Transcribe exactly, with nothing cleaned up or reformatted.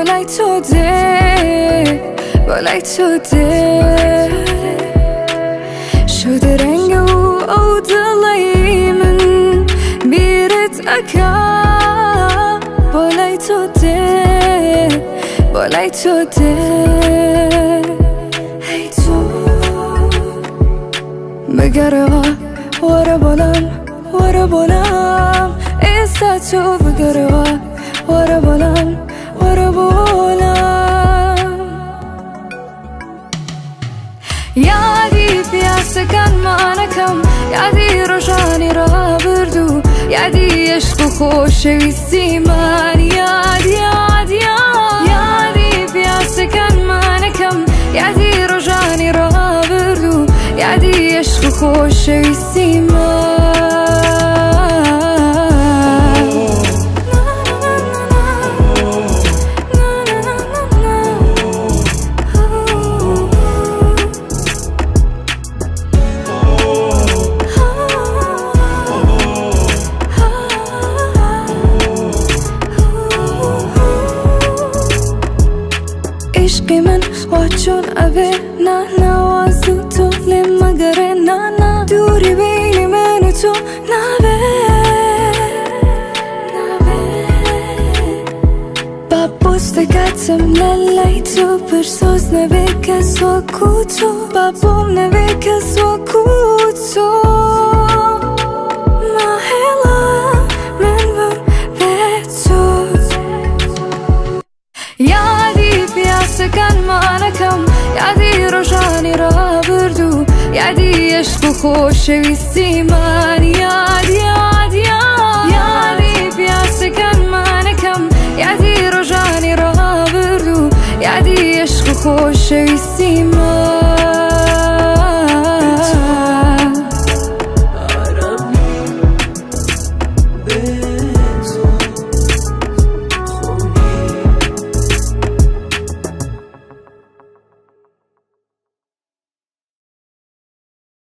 بالای تو ده بالای تو ده شده رنگ او او دلای من بیرت اکا بالای تو ده بالای تو ده هی تو بگره وره بالم وره بالم ایستا تو بگره وره بالم وره بالم یادی پیاسکن مانکم یادی روشانی را بردو یادی عشق و خوشویستی من یاد یاد یاد یادی پیاسکن مانکم یادی روشانی را بردو یادی عشق و خوشویستی من عشقی من واچون اوه نه نوازو تو لمگره نه نه دوری بین من و تو نوه با پوستکاتم لالای تو پرسوز نوه کس و کوتو با بوم نوه کس و کوتو ماهلا من بم به تو یادی پیاسکن مانکم یادی روشانی را بردو یادی عشق و خوشویستی من یاد یاد یاد یادی پیاسکن مانکم یادی روشانی را بردو یادی عشق و خوش